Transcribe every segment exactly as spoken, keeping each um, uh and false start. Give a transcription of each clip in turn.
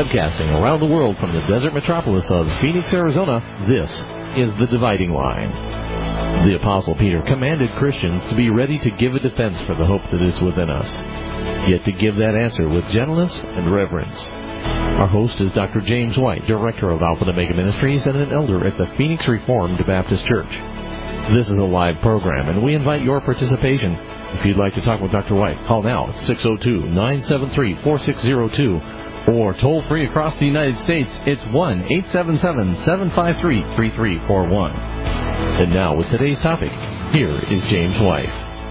Webcasting around the world from the desert metropolis of Phoenix, Arizona, this is The Dividing Line. The Apostle Peter commanded Christians to be ready to give a defense for the hope that is within us, yet to give that answer with gentleness and reverence. Our host is Doctor James White, Director of Alpha and Omega Ministries and an elder at the Phoenix Reformed Baptist Church. This is a live program, and we invite your participation. If you'd like to talk with Doctor White, call now at six oh two, nine seven three, four six zero two, or toll free across the United States, it's one eight seven seven, seven five three, three three four one. And now, with today's topic, here is James White.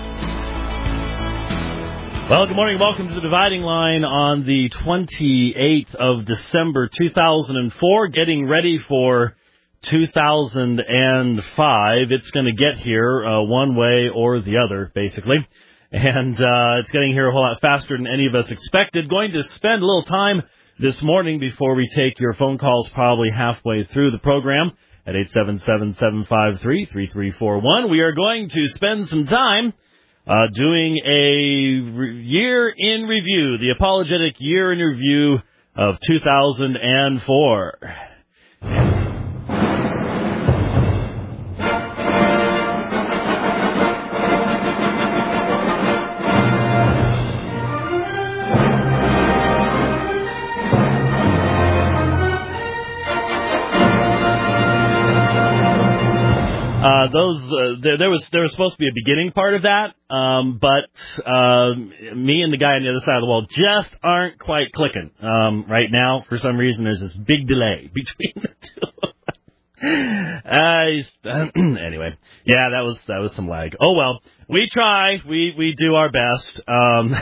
Well, good morning. Welcome to The Dividing Line on the twenty-eighth of December, two thousand four, getting ready for two thousand five. It's going to get here uh, one way or the other, basically. And uh, it's getting here a whole lot faster than any of us expected. Going to spend a little time this morning before we take your phone calls probably halfway through the program at eight seven seven, seven five three, three three four one. We are going to spend some time uh, doing a re- year in review, the apologetic year in review of two thousand four. Uh, those uh, there, there was there was supposed to be a beginning part of that, um, but uh, me and the guy on the other side of the wall just aren't quite clicking um, right now. For some reason, there's this big delay between the two. uh, anyway, yeah, that was that was some lag. Oh well, we try, we we do our best. Um,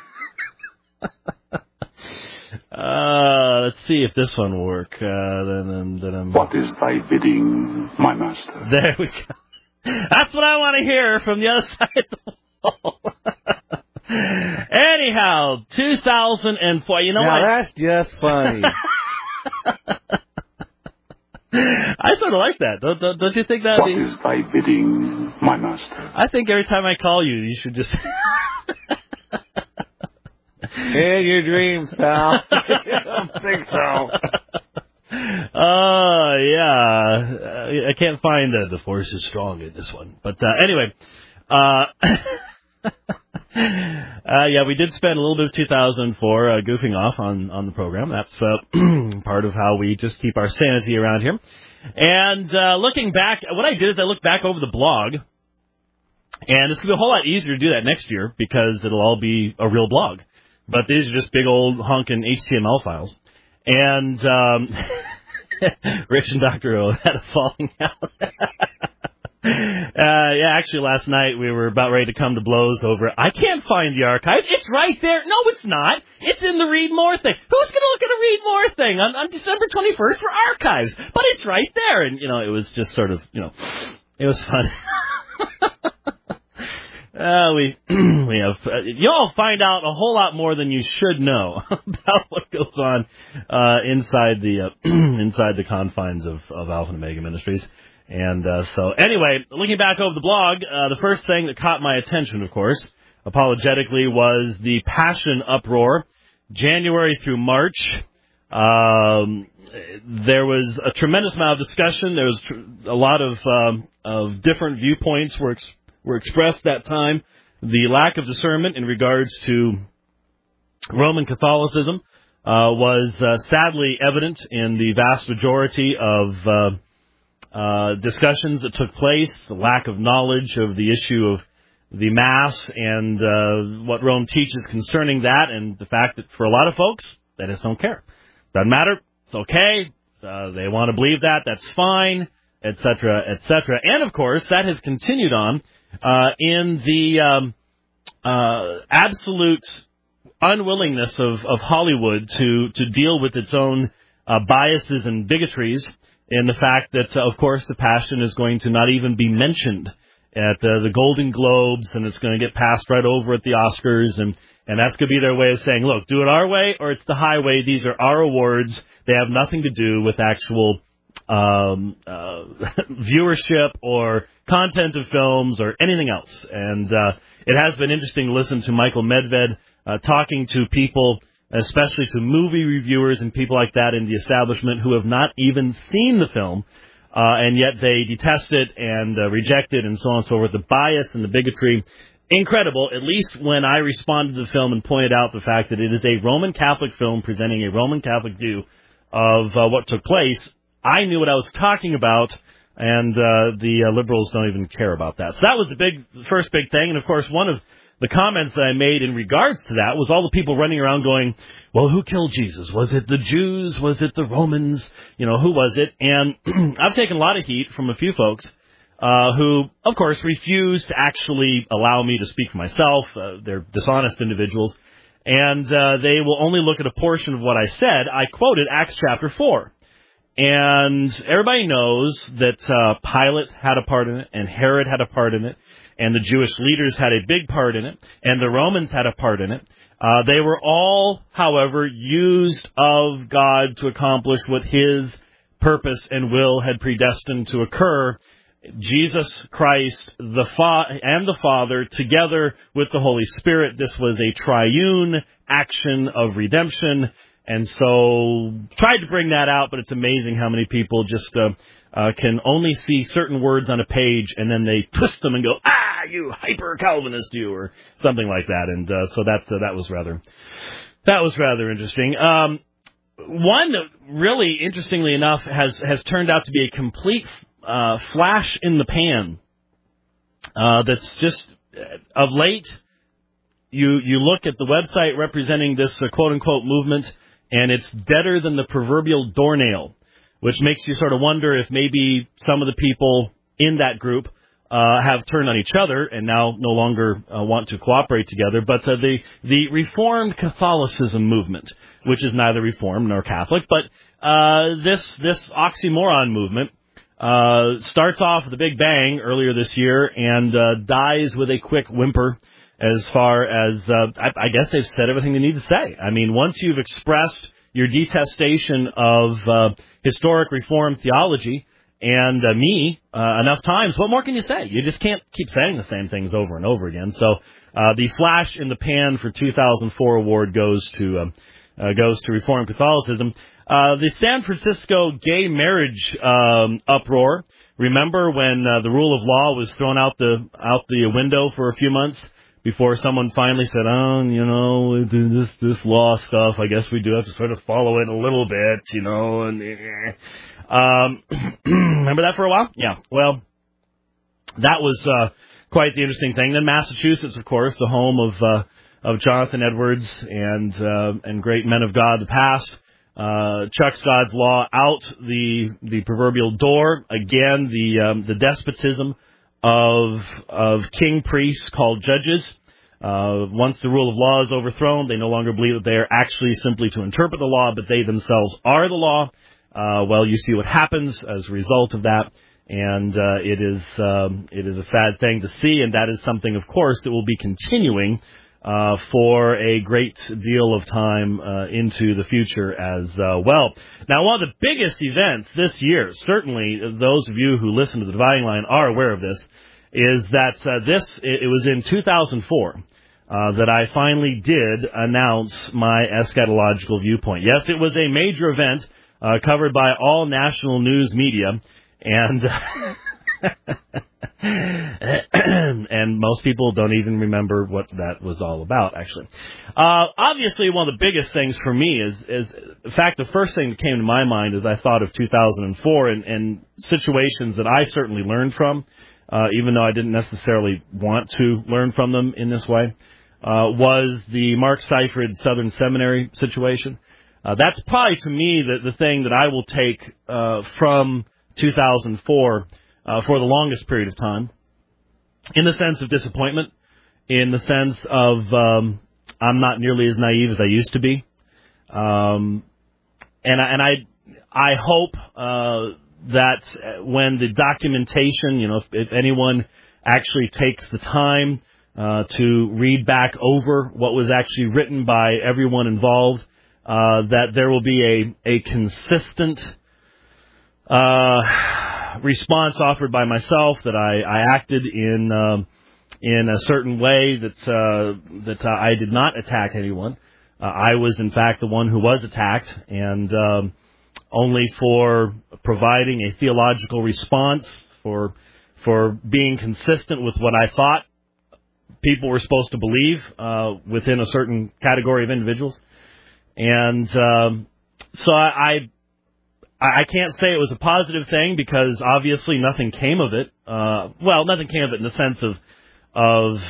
Uh, let's see if this one will work. Uh, then, then, then I'm... What is thy bidding, my master? There we go. That's what I want to hear from the other side of the wall. Anyhow, two thousand four. You know now what? That's just funny. I sort of like that. Don't, don't, don't you think that? What be... is thy bidding, my master? I think every time I call you, you should just... In your dreams, pal. I don't think so. Uh, yeah. I can't find uh, the force is strong in this one. But uh, anyway, uh, uh, yeah, we did spend a little bit of two thousand four uh, goofing off on, on the program. That's uh, part of how we just keep our sanity around here. And uh, looking back, what I did is I looked back over the blog. And it's going to be a whole lot easier to do that next year because it'll all be a real blog. But these are just big old honking H T M L files. And um, Rich and Doctor O had a falling out. uh, yeah, actually last night we were about ready to come to blows over it. I can't find the archive. It's right there. No, it's not. It's in the Read More thing. Who's going to look at a Read More thing on, on December twenty-first for archives? But it's right there. And, you know, it was just sort of, you know, it was fun. Uh, we we have uh, y'all find out a whole lot more than you should know about what goes on uh, inside the uh, inside the confines of, of Alpha and Omega Ministries. And uh, so, anyway, looking back over the blog, uh, the first thing that caught my attention, of course, apologetically, was the Passion uproar, January through March. Um, there was a tremendous amount of discussion. There was tr- a lot of um, of different viewpoints were ex- were expressed that time. The lack of discernment in regards to Roman Catholicism uh, was uh, sadly evident in the vast majority of uh, uh, discussions that took place, the lack of knowledge of the issue of the Mass and uh, what Rome teaches concerning that, and the fact that for a lot of folks, they just don't care. Doesn't matter. It's okay. Uh, they want to believe that. That's fine, et cetera, et cetera. And, of course, that has continued on Uh, in the um, uh, absolute unwillingness of, of Hollywood to, to deal with its own uh, biases and bigotries, in the fact that, uh, of course, the Passion is going to not even be mentioned at uh, the Golden Globes, and it's going to get passed right over at the Oscars, and, and that's going to be their way of saying, look, do it our way or it's the highway. These are our awards. They have nothing to do with actual um, uh, viewership or content of films or anything else. And uh, it has been interesting to listen to Michael Medved uh, talking to people especially to movie reviewers and people like that in the establishment who have not even seen the film, uh, and yet they detest it and uh, reject it and so on and so forth. The bias and the bigotry, incredible, at least when I responded to the film and pointed out the fact that it is a Roman Catholic film presenting a Roman Catholic view of uh, what took place. I knew what I was talking about, and uh, the uh, liberals don't even care about that. So that was the big, first big thing, and of course one of the comments that I made in regards to that was all the people running around going, well, who killed Jesus? Was it the Jews? Was it the Romans? You know, who was it? And I've taken a lot of heat from a few folks uh, who, of course, refuse to actually allow me to speak for myself. Uh, they're dishonest individuals. And uh, they will only look at a portion of what I said. I quoted Acts chapter four. And everybody knows that uh, Pilate had a part in it, and Herod had a part in it, and the Jewish leaders had a big part in it, and the Romans had a part in it. Uh, they were all, however, used of God to accomplish what His purpose and will had predestined to occur. Jesus Christ the Fa- and the Father, together with the Holy Spirit, this was a triune action of redemption. And so, tried to bring that out, but it's amazing how many people just uh, uh, can only see certain words on a page, and then they twist them and go, ah, you hyper-Calvinist, you, or something like that. And uh, so that uh, that was rather that was rather interesting. Um, one, really interestingly enough, has has turned out to be a complete uh, flash in the pan. Uh, that's just uh, of late. You you look at the website representing this uh, quote unquote movement, and it's deader than the proverbial doornail, which makes you sort of wonder if maybe some of the people in that group uh, have turned on each other and now no longer uh, want to cooperate together. But uh, the the Reformed Catholicism movement, which is neither Reformed nor Catholic, but uh, this this oxymoron movement uh, starts off with a big bang earlier this year and uh, dies with a quick whimper. As far as, uh, I, I guess they've said everything they need to say. I mean, once you've expressed your detestation of uh, historic Reformed theology and uh, me uh, enough times, what more can you say? You just can't keep saying the same things over and over again. So uh, the flash in the pan for two thousand four award goes to uh, uh, goes to Reformed Catholicism. Uh, the San Francisco gay marriage um, uproar. Remember when uh, the rule of law was thrown out the out the window for a few months? Before someone finally said, oh, you know, this this law stuff, I guess we do have to sort of follow it a little bit, you know. And um, remember that for a while? Yeah. Well, that was uh, quite the interesting thing. Then Massachusetts, of course, the home of uh, of Jonathan Edwards and uh, and great men of God of the past, uh, chucks God's law out the the proverbial door. Again, the um, the despotism of of king priests called judges. Uh, once the rule of law is overthrown, they no longer believe that they are actually simply to interpret the law, but they themselves are the law. Uh, well, you see what happens as a result of that, and uh, it is um, it is a sad thing to see, and that is something, of course, that will be continuing uh, for a great deal of time uh, into the future as uh, well. Now, one of the biggest events this year, certainly those of you who listen to the Dividing Line are aware of this, is that uh, this, it, it was in two thousand four uh, that I finally did announce my eschatological viewpoint. Yes, it was a major event uh, covered by all national news media, and and most people don't even remember what that was all about, actually. Uh, obviously, one of the biggest things for me is, is, in fact, the first thing that came to my mind as I thought of two thousand four and, and situations that I certainly learned from, uh, even though I didn't necessarily want to learn from them in this way, uh, was the Mark Seifert Southern Seminary situation. Uh, that's probably, to me, the, the thing that I will take uh, from two thousand four Uh, for the longest period of time, in the sense of disappointment, in the sense of um, I'm not nearly as naive as I used to be, um, and I, and I I hope uh, that when the documentation, you know, if, if anyone actually takes the time uh, to read back over what was actually written by everyone involved, uh, that there will be a a consistent Uh, response offered by myself, that I, I acted in um, in a certain way, that uh, that uh, I did not attack anyone, Uh, I was, in fact, the one who was attacked, and um, only for providing a theological response, for for being consistent with what I thought people were supposed to believe uh, within a certain category of individuals. And um, so I, I I can't say it was a positive thing because obviously nothing came of it. Uh, well, nothing came of it in the sense of of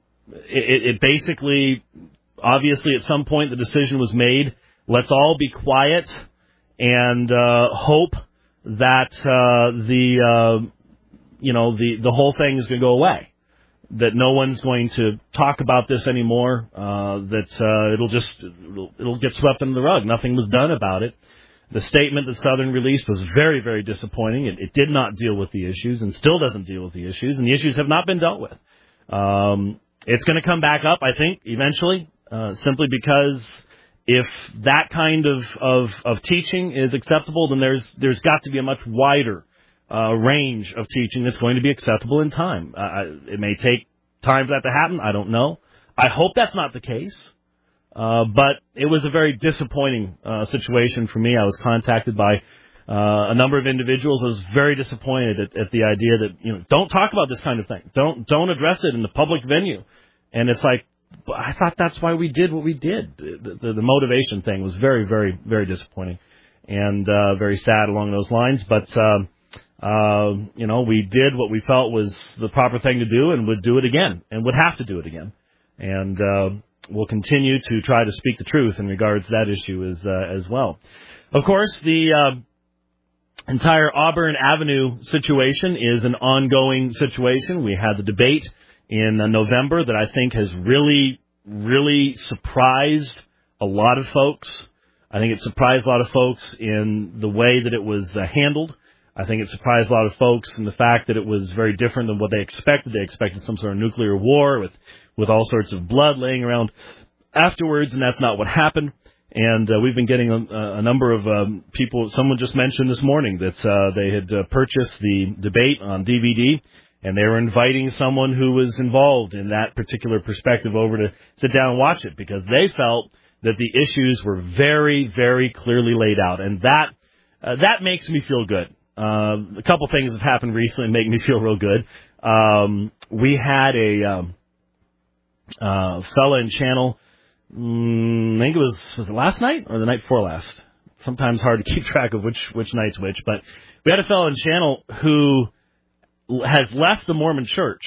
it, it basically, obviously at some point the decision was made, let's all be quiet and uh, hope that uh, the, uh, you know, the, the whole thing is going to go away. That no one's going to talk about this anymore, uh, that uh, it'll just it'll, it'll get swept under the rug. Nothing was done about it. The statement that Southern released was very, very disappointing. It, it did not deal with the issues and still doesn't deal with the issues, and the issues have not been dealt with. Um, it's going to come back up, I think, eventually, uh, simply because if that kind of, of, of teaching is acceptable, then there's there's got to be a much wider Uh, range of teaching that's going to be acceptable in time. Uh, it may take time for that to happen. I don't know. I hope that's not the case. Uh, but it was a very disappointing uh, situation for me. I was contacted by uh, a number of individuals. I was very disappointed at, at the idea that, you know, don't talk about this kind of thing. Don't don't address it in the public venue. And it's like, I thought that's why we did what we did. The, the, the motivation thing was very, very, very disappointing and uh, very sad along those lines. But um, Uh, you know, we did what we felt was the proper thing to do and would do it again and would have to do it again. And uh, we'll continue to try to speak the truth in regards to that issue as, uh, as well. Of course, the uh, entire Auburn Avenue situation is an ongoing situation. We had the debate in uh, November that I think has really, really surprised a lot of folks. I think it surprised a lot of folks in the way that it was uh, handled. I think it surprised a lot of folks in the fact that it was very different than what they expected. They expected some sort of nuclear war with, with all sorts of blood laying around afterwards, and that's not what happened. And uh, we've been getting a, a number of um, people. Someone just mentioned this morning that uh, they had uh, purchased the debate on D V D, and they were inviting someone who was involved in that particular perspective over to sit down and watch it because they felt that the issues were very, very clearly laid out. And that uh, that makes me feel good. Uh, a couple things have happened recently that make me feel real good. Um, we had a um, uh, fella in channel, mm, I think it was, was it last night or the night before last? Sometimes hard to keep track of which, which night's which, but we had a fella in channel who has left the Mormon church,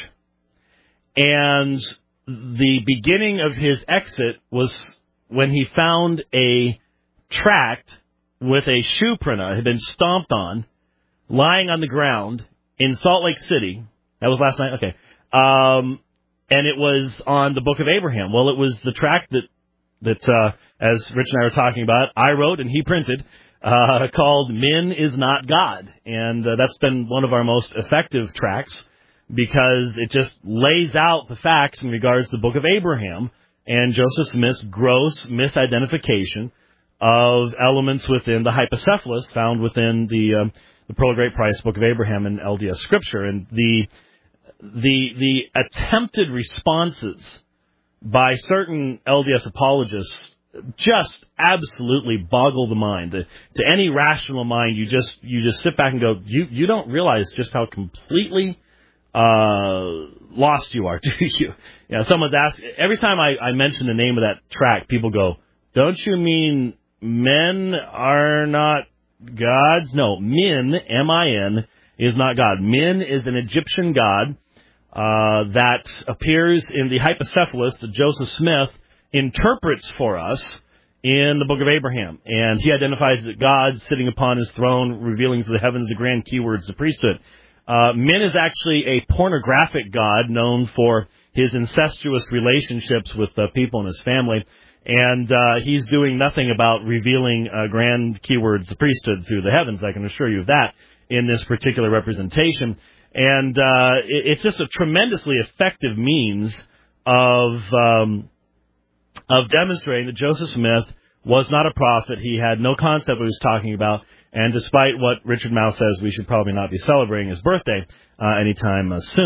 and the beginning of his exit was when he found a tract with a shoe print on it, had been stomped on, lying on the ground in Salt Lake City. That was last night? Okay. Um, and it was on the Book of Abraham. Well, it was the tract that, that uh, as Rich and I were talking about, I wrote and he printed, uh, called Men is Not God. And uh, that's been one of our most effective tracts because it just lays out the facts in regards to the Book of Abraham and Joseph Smith's gross misidentification of elements within the hypocephalus found within the um, the Pearl of Great Price, Book of Abraham, and L D S Scripture. And the the the attempted responses by certain L D S apologists just absolutely boggle the mind. To any rational mind, you just you just sit back and go, you you don't realize just how completely uh, lost you are, do you? You know, someone's asked, every time I, I mention the name of that tract, people go, don't you mean men are not gods? No, Min, M I N, is not God. Min is an Egyptian god uh, that appears in the hypocephalus that Joseph Smith interprets for us in the Book of Abraham. And he identifies that God sitting upon his throne, revealing to the heavens the grand keywords, the priesthood. Uh, Min is actually a pornographic god known for his incestuous relationships with uh, people in his family. And uh, he's doing nothing about revealing uh, grand keywords, the priesthood, through the heavens. I can assure you of that in this particular representation. And uh, it, it's just a tremendously effective means of um, of demonstrating that Joseph Smith was not a prophet. He had no concept of what he was talking about. And despite what Richard Mouw says, we should probably not be celebrating his birthday uh, anytime uh, soon.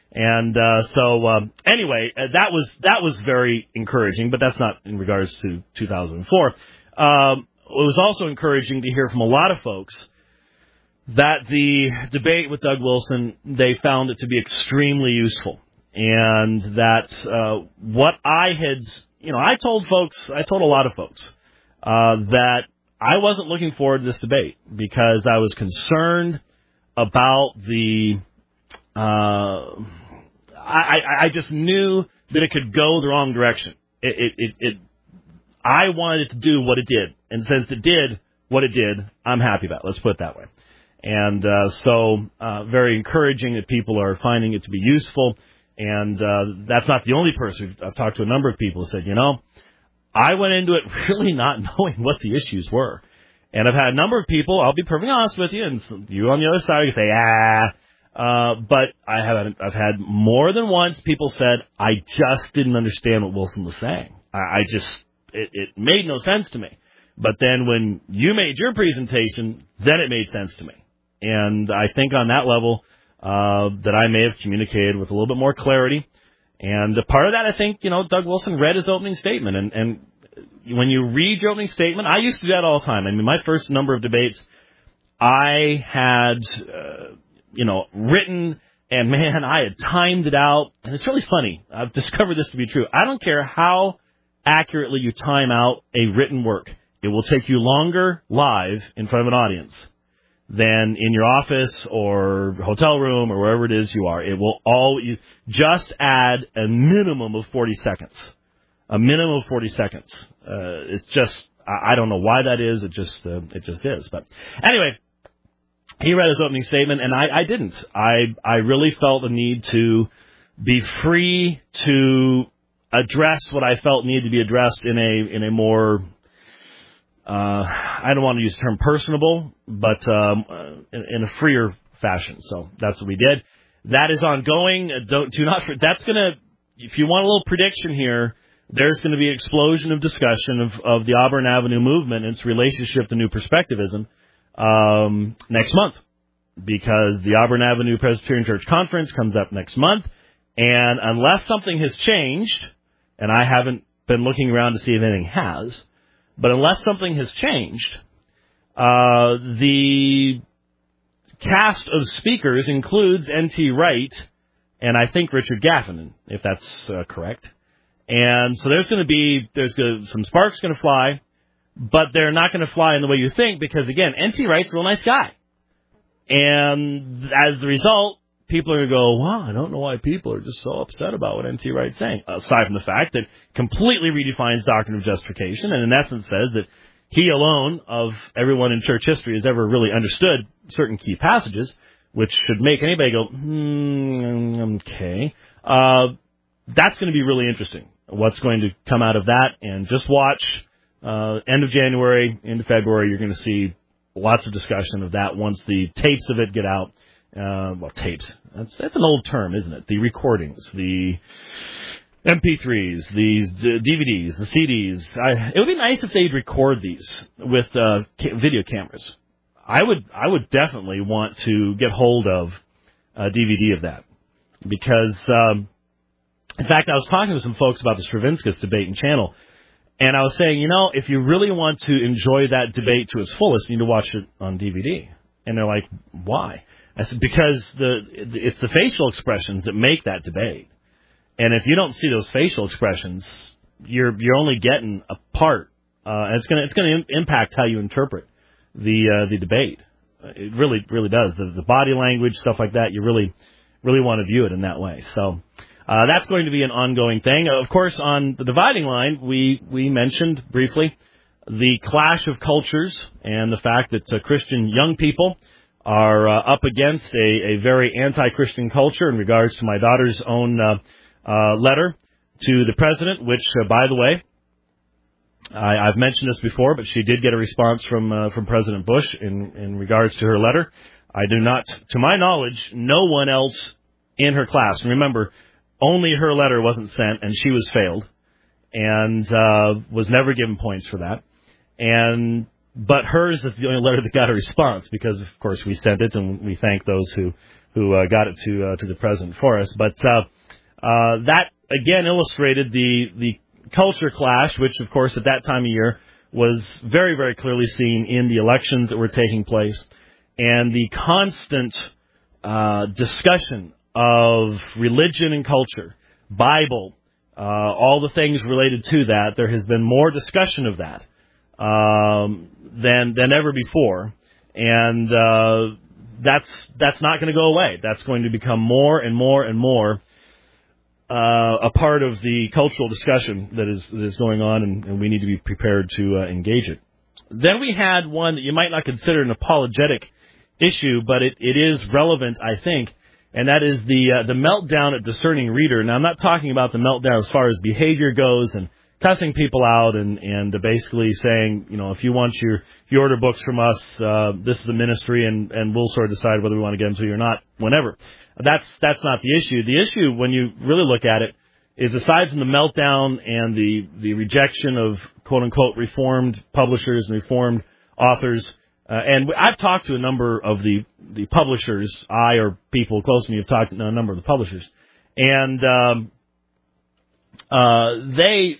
And uh, so um, anyway, uh, that was that was very encouraging, but that's not in regards to two thousand four. Um, it was also encouraging to hear from a lot of folks that the debate with Doug Wilson, they found it to be extremely useful, and that uh, what I had, you know, I told folks, I told a lot of folks uh, that I wasn't looking forward to this debate because I was concerned about the. Uh, I, I just knew that it could go the wrong direction. It, it, it, it, I wanted it to do what it did, and since it did what it did, I'm happy about it. Let's put it that way. And uh, so, uh, very encouraging that people are finding it to be useful. And uh, that's not the only person. I've talked to a number of people who said, you know, I went into it really not knowing what the issues were. And I've had a number of people, I'll be perfectly honest with you, and some, you on the other side, you say, ah. Uh, but I have I've had more than once people said, I just didn't understand what Wilson was saying. I, I just, it, it made no sense to me. But then when you made your presentation, then it made sense to me. And I think on that level, uh, that I may have communicated with a little bit more clarity. And a part of that, I think, you know, Doug Wilson read his opening statement. And, and when you read your opening statement, I used to do that all the time. I mean, my first number of debates, I had, uh, you know, written, and man, I had timed it out. And it's really funny. I've discovered this to be true. I don't care how accurately you time out a written work. It will take you longer live in front of an audience than in your office or hotel room or wherever it is you are. It will all, you just add a minimum of forty seconds. A minimum of forty seconds. Uh, it's just, I, I don't know why that is. It just, uh, it just is. But anyway, he read his opening statement, and I, I didn't. I, I really felt the need to be free to address what I felt needed to be addressed in a in a more, uh, I don't want to use the term personable, but um, in, in a freer fashion. So that's what we did. That is ongoing. Don't do not. That's gonna. If you want a little prediction here, there's going to be an explosion of discussion of, of the Auburn Avenue movement and its relationship to New Perspectivism. Um, next month, because the Auburn Avenue Presbyterian Church Conference comes up next month, and unless something has changed, and I haven't been looking around to see if anything has, but unless something has changed, uh, the cast of speakers includes N T Wright and I think Richard Gaffinan, if that's uh, correct. And so there's going to be there's gonna, some sparks going to fly. But they're not going to fly in the way you think because, again, N T Wright's a real nice guy. And as a result, people are going to go, wow, I don't know why people are just so upset about what N T Wright's saying. Aside from the fact that completely redefines doctrine of justification and in essence says that he alone of everyone in church history has ever really understood certain key passages, which should make anybody go, hmm, okay. Uh, that's going to be really interesting, what's going to come out of that. And just watch. Uh, end of January, into February, you're going to see lots of discussion of that once the tapes of it get out. Uh, well, tapes. That's, that's an old term, isn't it? The recordings, the M P threes, the D V Ds, the C Ds. I, it would be nice if they'd record these with uh, ca- video cameras. I would, I would definitely want to get hold of a D V D of that because, um, in fact, I was talking to some folks about the Stravinskas debate and channel. And I was saying, you know, if you really want to enjoy that debate to its fullest, you need to watch it on D V D. And they're like, why? I said, because the it's the facial expressions that make that debate. And if you don't see those facial expressions, you're you're only getting a part. Uh, and it's gonna it's gonna im- impact how you interpret the uh, the debate. It really really does. The, the body language, stuff like that. You really really want to view it in that way. So. Uh, that's going to be an ongoing thing. Of course, on the dividing line, we, we mentioned briefly the clash of cultures and the fact that uh, Christian young people are uh, up against a, a very anti-Christian culture in regards to my daughter's own uh, uh, letter to the president, which, uh, by the way, I, I've mentioned this before, but she did get a response from uh, from President Bush in, in regards to her letter. I do not, to my knowledge, no one else in her class. And remember, only her letter wasn't sent, and she was failed, and uh, was never given points for that. And but hers is the only letter that got a response because, of course, we sent it, and we thank those who who uh, got it to uh, to the president for us. But uh, uh, that again illustrated the the culture clash, which, of course, at that time of year was very, very clearly seen in the elections that were taking place, and the constant uh, discussion of religion and culture, Bible, uh, all the things related to that. There has been more discussion of that um, than than ever before, and uh, that's that's not going to go away. That's going to become more and more and more uh, a part of the cultural discussion that is that is going on, and, and we need to be prepared to uh, engage it. Then we had one that you might not consider an apologetic issue, but it, it is relevant, I think, and that is the uh, the meltdown at Discerning Reader. Now, I'm not talking about the meltdown as far as behavior goes and cussing people out and, and basically saying, you know, if you want your, if you order books from us, uh, this is the ministry, and, and we'll sort of decide whether we want to get them to you or not, whenever. That's that's not the issue. The issue, when you really look at it, is aside from the meltdown and the, the rejection of quote-unquote reformed publishers and reformed authors, uh, and I've talked to a number of the, the publishers, I or people close to me have talked to a number of the publishers, and um, uh, they,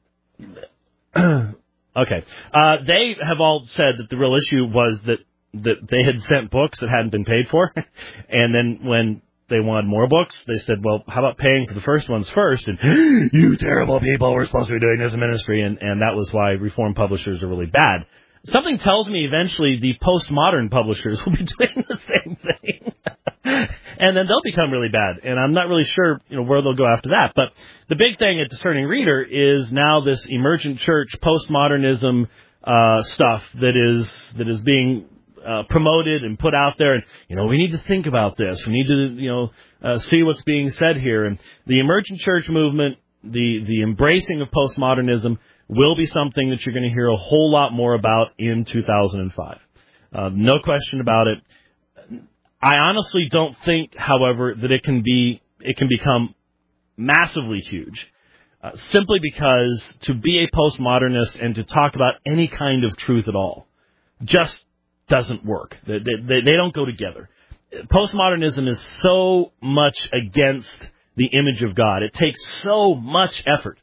okay, uh, they have all said that the real issue was that, that they had sent books that hadn't been paid for, and then when they wanted more books, they said, well, how about paying for the first ones first? And you terrible people, we're supposed to be doing this in ministry. And, and that was why Reformed publishers are really bad. Something tells me eventually the postmodern publishers will be doing the same thing. And then they'll become really bad. And I'm not really sure, you know, where they'll go after that. But the big thing at Discerning Reader is now this emergent church postmodernism uh, stuff that is that is being Uh, promoted and put out there, and you know we need to think about this. We need to you know uh, see what's being said here. And the emergent church movement, the the embracing of postmodernism, will be something that you're going to hear a whole lot more about in two thousand five. Uh, no question about it. I honestly don't think, however, that it can be it can become massively huge, uh, simply because to be a postmodernist and to talk about any kind of truth at all just doesn't work. They, they, they don't go together. Postmodernism is so much against the image of God. It takes so much effort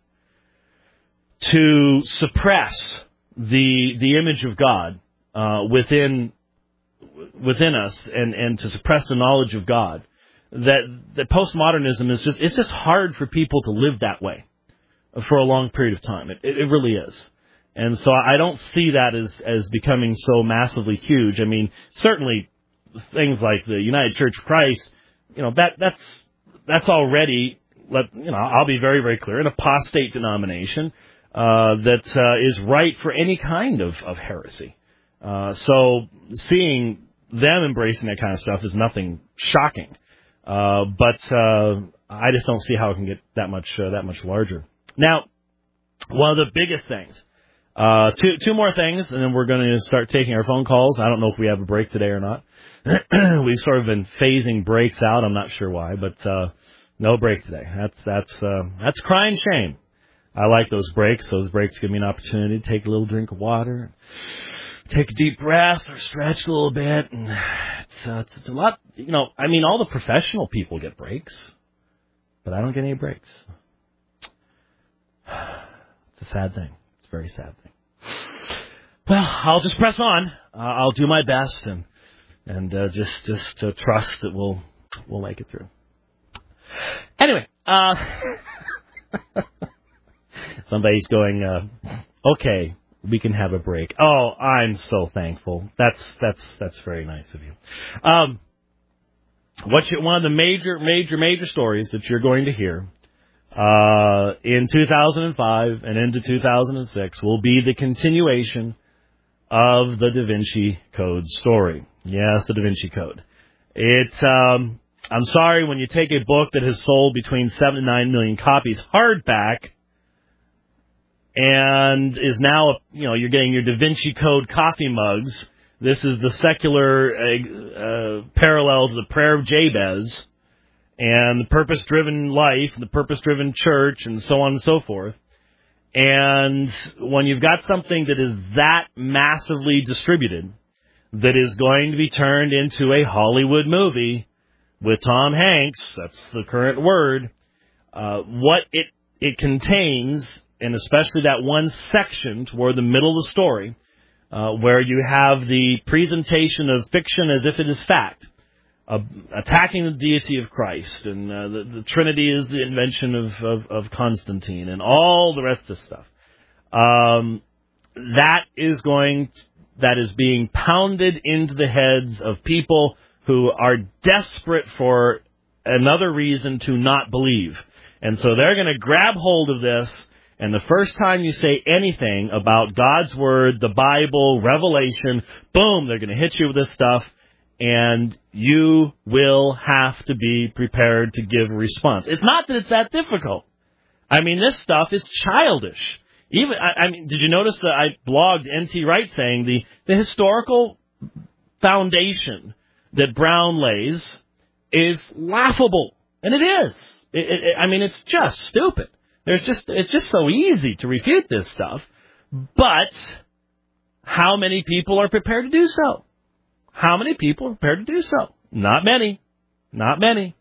to suppress the the image of God uh, within within us, and, and to suppress the knowledge of God. That that postmodernism is just it's just hard for people to live that way for a long period of time. It, it, it really is. And so I don't see that as, as becoming so massively huge. I mean, certainly things like the United Church of Christ, you know, that that's that's already, let you know, I'll be very, very clear, an apostate denomination uh, that uh, is ripe for any kind of, of heresy. Uh, so seeing them embracing that kind of stuff is nothing shocking. Uh, but uh, I just don't see how it can get that much uh, that much larger. Now, one of the biggest things, Uh, two two more things, and then we're going to start taking our phone calls. I don't know if we have a break today or not. We've sort of been phasing breaks out. I'm not sure why, but uh, no break today. That's that's uh, that's crying shame. I like those breaks. Those breaks give me an opportunity to take a little drink of water, take a deep breath, or stretch a little bit. And it's, uh, it's, it's a lot. You know, I mean, all the professional people get breaks, but I don't get any breaks. It's a sad thing. Very sad thing. Well, I'll just press on. Uh, I'll do my best and and uh, just just to trust that we'll we'll make it through. Anyway, uh, somebody's going. Uh, okay, we can have a break. Oh, I'm so thankful. That's that's that's very nice of you. Um, what you, one of the major major major stories that you're going to hear Uh, in two thousand five and into two thousand six will be the continuation of the Da Vinci Code story. Yes, the Da Vinci Code. It, um, I'm sorry, when you take a book that has sold between seven and nine million copies hardback and is now, you know, you're getting your Da Vinci Code coffee mugs. This is the secular uh, uh, parallel to the Prayer of Jabez, and the purpose-driven life, and the purpose-driven church, and so on and so forth. And when you've got something that is that massively distributed, that is going to be turned into a Hollywood movie with Tom Hanks, that's the current word, uh, what it, it contains, and especially that one section toward the middle of the story, uh, where you have the presentation of fiction as if it is fact, uh, attacking the deity of Christ, and uh, the, the Trinity is the invention of, of, of Constantine, and all the rest of the stuff. Um, that is going, to, that is being pounded into the heads of people who are desperate for another reason to not believe. And so they're going to grab hold of this, and the first time you say anything about God's Word, the Bible, Revelation, boom, they're going to hit you with this stuff, and you will have to be prepared to give a response. It's not that it's that difficult. I mean, this stuff is childish. Even I, I mean, did you notice that I blogged N T Wright saying the, the historical foundation that Brown lays is laughable, and it is. It, it, I mean, it's just stupid. There's just it's just so easy to refute this stuff, but how many people are prepared to do so? How many people are prepared to do so? Not many. Not many.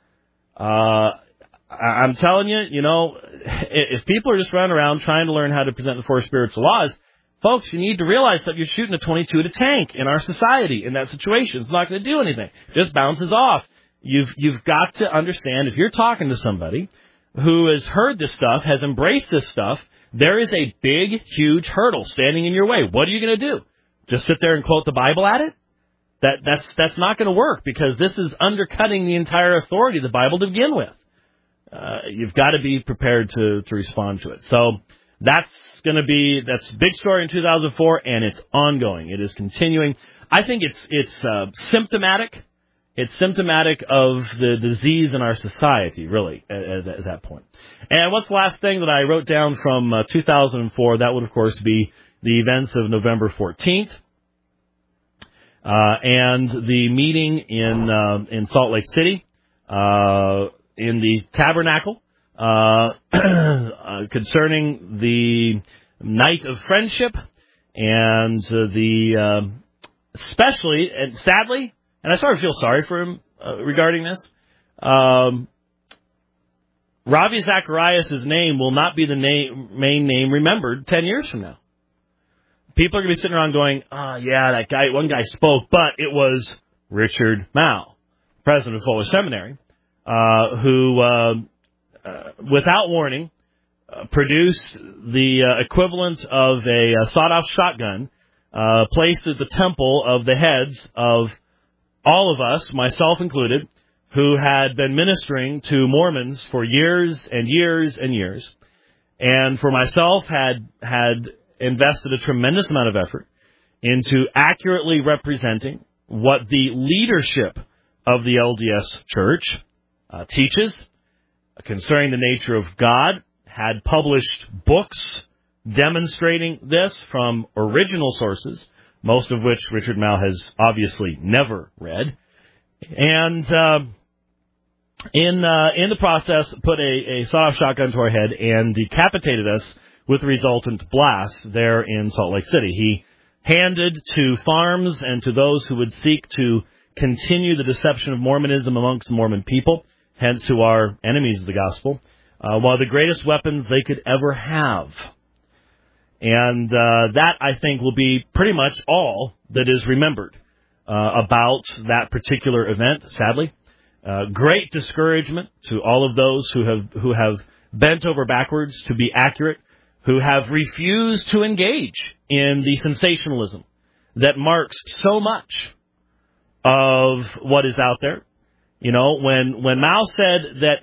Uh, I'm telling you, you know, if people are just running around trying to learn how to present the four spiritual laws, folks, you need to realize that you're shooting a twenty-two at a tank in our society in that situation. It's not going to do anything. It just bounces off. You've you've got to understand, if you're talking to somebody who has heard this stuff, has embraced this stuff, there is a big, huge hurdle standing in your way. What are you going to do? Just sit there and quote the Bible at it? That that's that's not going to work, because this is undercutting the entire authority of the Bible to begin with. Uh, you've got to be prepared to, to respond to it. So that's going to be that's a big story in two thousand four, and it's ongoing. It is continuing. I think it's it's uh, symptomatic. It's symptomatic of the disease in our society, really, at, at, at that point. And what's the last thing that I wrote down from uh, two thousand four? That would, of course, be the events of November fourteenth. Uh, and the meeting in uh, in Salt Lake City, uh, in the Tabernacle, uh, uh, concerning the Night of Friendship, and uh, the uh, especially and sadly, and I sort of feel sorry for him uh, regarding this. Um, Ravi Zacharias' name will not be the name, main name remembered ten years from now. People are going to be sitting around going, oh, yeah, that guy, one guy spoke, but it was Richard Mouw, president of Fuller Seminary, uh, who, uh, uh, without warning, uh, produced the uh, equivalent of a, a sawed-off shotgun uh, placed at the temple of the heads of all of us, myself included, who had been ministering to Mormons for years and years and years, and for myself had had... invested a tremendous amount of effort into accurately representing what the leadership of the L D S Church uh, teaches concerning the nature of God, had published books demonstrating this from original sources, most of which Richard Mouw has obviously never read, and uh, in uh, in the process put a, a sawed-off shotgun to our head and decapitated us with resultant blast there in Salt Lake City. He handed to farms and to those who would seek to continue the deception of Mormonism amongst Mormon people, hence who are enemies of the gospel, uh, one of the greatest weapons they could ever have. And uh, that, I think, will be pretty much all that is remembered uh, about that particular event, sadly. Uh, great discouragement to all of those who have who have bent over backwards to be accurate, who have refused to engage in the sensationalism that marks so much of what is out there. You know, when, when Mao said that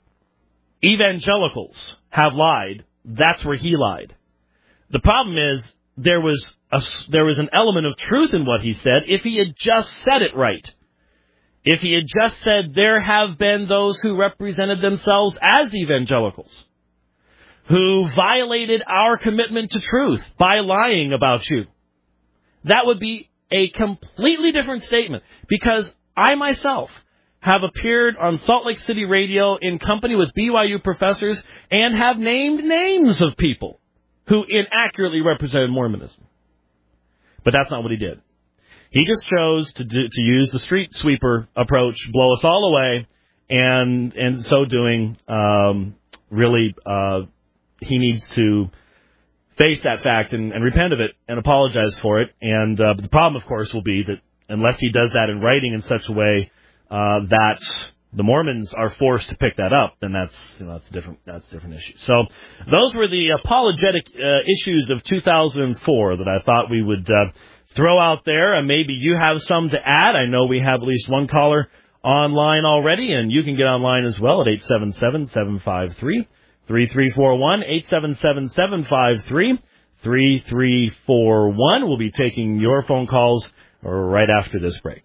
evangelicals have lied, that's where he lied. The problem is there was a, there was an element of truth in what he said if he had just said it right. If he had just said there have been those who represented themselves as evangelicals, who violated our commitment to truth by lying about you, that would be a completely different statement, because I myself have appeared on Salt Lake City radio in company with B Y U professors and have named names of people who inaccurately represented Mormonism. But that's not what he did. He just chose to do, to use the street sweeper approach, blow us all away, and in so doing, um, really, uh, he needs to face that fact and, and repent of it and apologize for it. And uh, the problem, of course, will be that unless he does that in writing in such a way uh, that the Mormons are forced to pick that up, then that's you know that's a different that's a different issue. So those were the apologetic uh, issues of two thousand four that I thought we would uh, throw out there, and maybe you have some to add. I know we have at least one caller online already, and you can get online as well at eight seven seven, seven five three, three three four one, eight seven seven, seven five three, three three four one. We'll be taking your phone calls right after this break.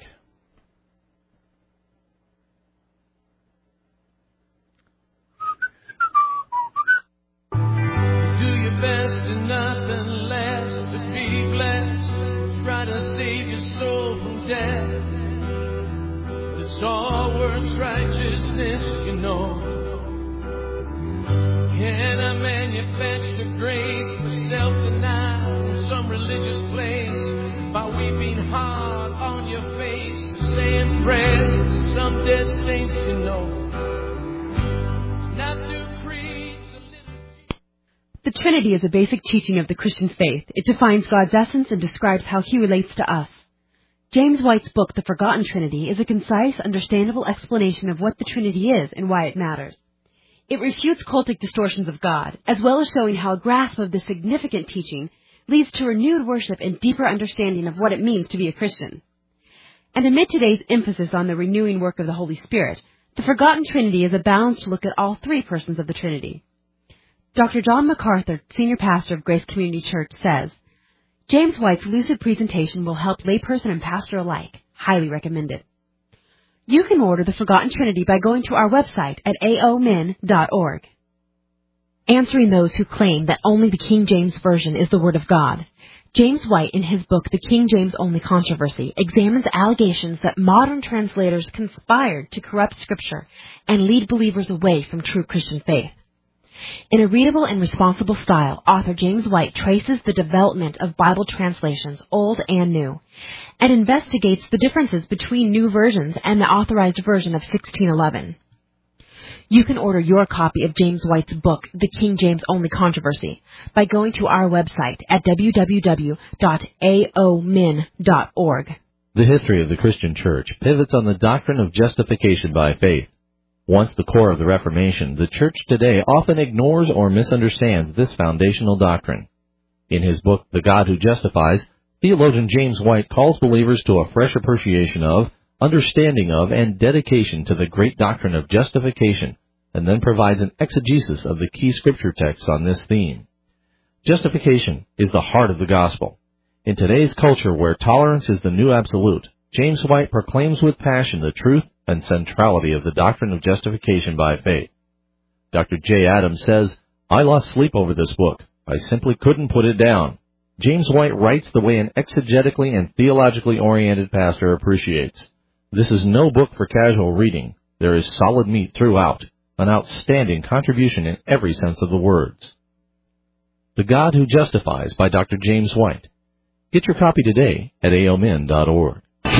Do your best and nothing less to be blessed. Try to save your soul from death. But it's all works righteousness, you know. Can I manufacture grace for self-denial in some religious place by weeping hard on your face, saying prayers to some dead saints, you know? It's not through creeds or liturgy. The Trinity is a basic teaching of the Christian faith. It defines God's essence and describes how He relates to us. James White's book, The Forgotten Trinity, is a concise, understandable explanation of what the Trinity is and why it matters. It refutes cultic distortions of God, as well as showing how a grasp of this significant teaching leads to renewed worship and deeper understanding of what it means to be a Christian. And amid today's emphasis on the renewing work of the Holy Spirit, the Forgotten Trinity is a balanced look at all three persons of the Trinity. Doctor John MacArthur, senior pastor of Grace Community Church, says, James White's lucid presentation will help layperson and pastor alike. Highly recommended. You can order The Forgotten Trinity by going to our website at a o min dot org. Answering those who claim that only the King James Version is the Word of God, James White, in his book The King James Only Controversy, examines allegations that modern translators conspired to corrupt Scripture and lead believers away from true Christian faith. In a readable and responsible style, author James White traces the development of Bible translations, old and new, and investigates the differences between new versions and the authorized version of sixteen eleven. You can order your copy of James White's book, The King James Only Controversy, by going to our website at w w w dot a o min dot org. The history of the Christian Church pivots on the doctrine of justification by faith. Once the core of the Reformation, the Church today often ignores or misunderstands this foundational doctrine. In his book, The God Who Justifies, theologian James White calls believers to a fresh appreciation of, understanding of, and dedication to the great doctrine of justification, and then provides an exegesis of the key Scripture texts on this theme. Justification is the heart of the gospel. In today's culture where tolerance is the new absolute, James White proclaims with passion the truth and centrality of the doctrine of justification by faith. Doctor J. Adams says, I lost sleep over this book. I simply couldn't put it down. James White writes the way an exegetically and theologically oriented pastor appreciates. This is no book for casual reading. There is solid meat throughout, an outstanding contribution in every sense of the words. The God Who Justifies by Doctor James White. Get your copy today at a o min dot org.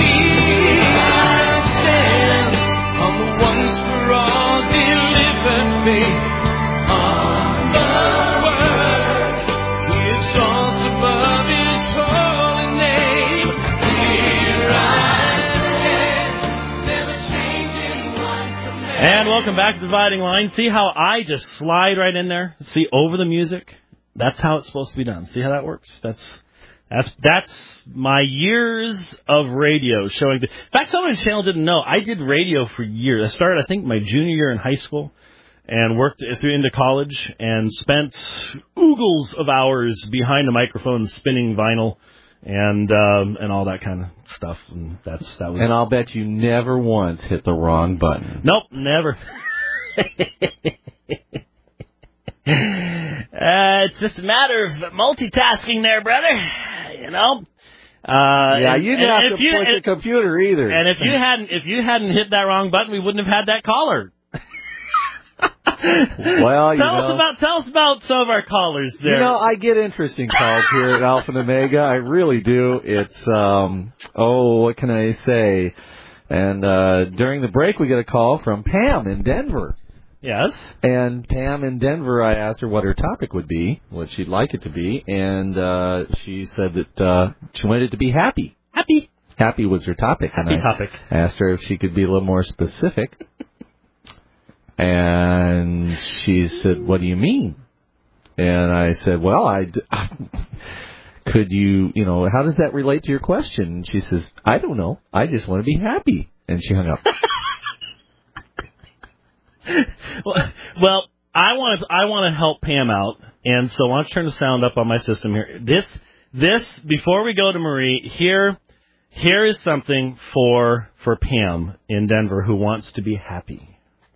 And welcome back to the Dividing Line. See how I just slide right in there? See, over the music? That's how it's supposed to be done. See how that works? That's that's that's my years of radio showing. The, in fact, someone on the channel didn't know. I did radio for years. I started, I think, my junior year in high school and worked through into college and spent oogles of hours behind the microphone spinning vinyl and um, and all that kind of stuff. And that's that was. And I'll bet you never once hit the wrong button. Nope, never. uh, it's just a matter of multitasking there, brother. You know, Uh, yeah, and, you didn't and have to you, push and, the computer either. And if you hadn't, if you hadn't hit that wrong button, we wouldn't have had that caller. Well, you tell know, us about tell us about some of our callers there. You know, I get interesting calls here at Alpha and Omega. I really do. It's um, oh, what can I say? And uh, during the break, we get a call from Pam in Denver. Yes. And Pam in Denver, I asked her what her topic would be, what she'd like it to be, and uh, she said that uh, she wanted it to be happy. Happy. Happy was her topic. Happy and I topic. asked her if she could be a little more specific. And she said, what do you mean? And I said, well, I... D- could you, you know, how does that relate to your question? And she says, I don't know. I just want to be happy. And she hung up. Well, I want to I want to help Pam out, and so I want to turn the sound up on my system here. This this before we go to Marie, here here is something for for Pam in Denver who wants to be happy.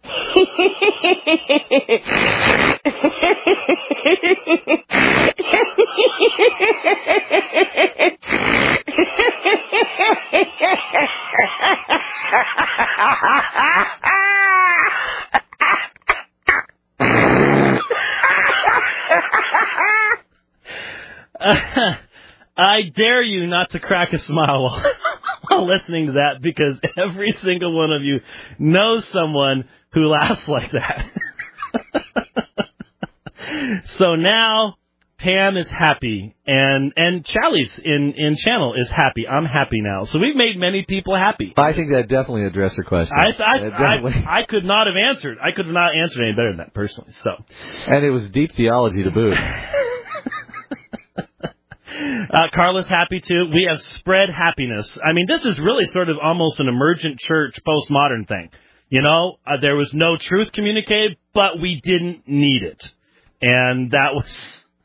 Uh, I dare you not to crack a smile while, while listening to that, because every single one of you knows someone who laughs like that. So now Pam is happy, and and Charlie's in, in channel is happy. I'm happy now. So we've made many people happy. I think that definitely addressed her question. I I, definitely... I I could not have answered. I could have not answered any better than that personally. So, and it was deep theology to boot. Uh, Carla's happy too. We have spread happiness. I mean, this is really sort of almost an emergent church postmodern thing. You know, uh, there was no truth communicated, but we didn't need it. And that was...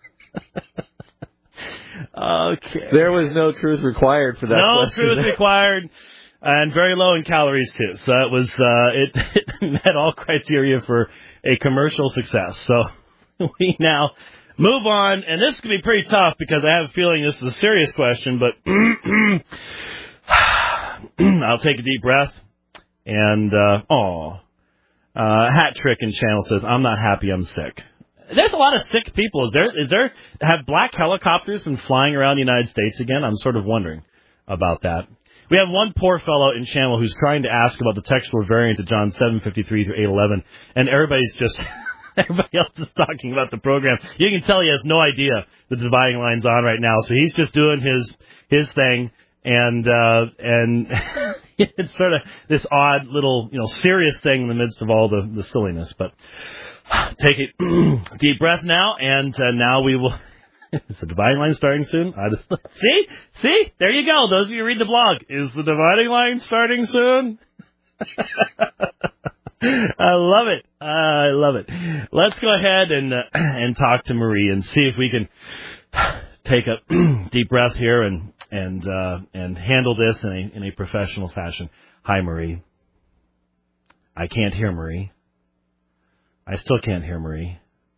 Okay. There was no truth required for that No question. truth required, and very low in calories too. So it was, uh, it, it met all criteria for a commercial success. So we now move on, and this is going to be pretty tough because I have a feeling this is a serious question, but I'll take a deep breath. And, uh, aw, uh, Hat Trick in channel says, I'm not happy, I'm sick. There's a lot of sick people. Is there, is there, have black helicopters been flying around the United States again? I'm sort of wondering about that. We have one poor fellow in channel who's trying to ask about the textual variant of John seven fifty-three through eight eleven, and everybody's just, everybody else is talking about the program. You can tell he has no idea the dividing line's on right now, so he's just doing his, his thing, and, uh, and it's sort of this odd little, you know, serious thing in the midst of all the, the silliness, but take a deep breath now, and uh, now we will... Is the dividing line starting soon? I just, see? See? There you go. Those of you who read the blog. Is the dividing line starting soon? I love it. I love it. Let's go ahead and uh, and talk to Marie and see if we can take a deep breath here and and uh, and handle this in a in a professional fashion. Hi, Marie. I can't hear Marie. I still can't hear Marie.